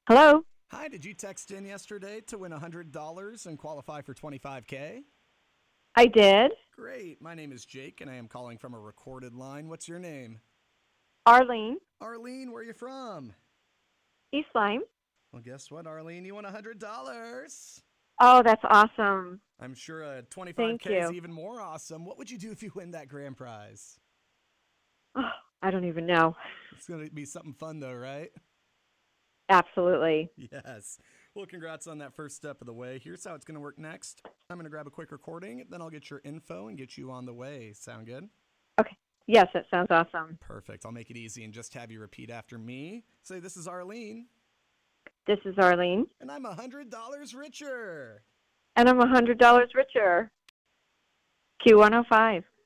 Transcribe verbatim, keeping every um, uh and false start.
Hello. Hi, did you text in yesterday to win one hundred dollars and qualify for twenty-five K? I did. Great. My name is Jake, and I am calling from a recorded line. What's your name? Arlene, Arlene, where are you from? East Lyme. Well, guess what, Arlene? You won one hundred dollars. Oh, that's awesome. I'm sure a Thank twenty-five K is you. even more awesome. What would you do if you win that grand prize? Oh, I don't even know. It's going to be something fun, though, right? Absolutely. Yes. Well, congrats on that first step of the way. Here's how it's going to work next. I'm going to grab a quick recording, then I'll get your info and get you on the way. Sound good? Okay. Yes, that sounds awesome. Perfect. I'll make it easy and just have you repeat after me. Say, this is Arlene, This is Arlene, and I'm one hundred dollars richer. and I'm one hundred dollars richer. Q one oh five.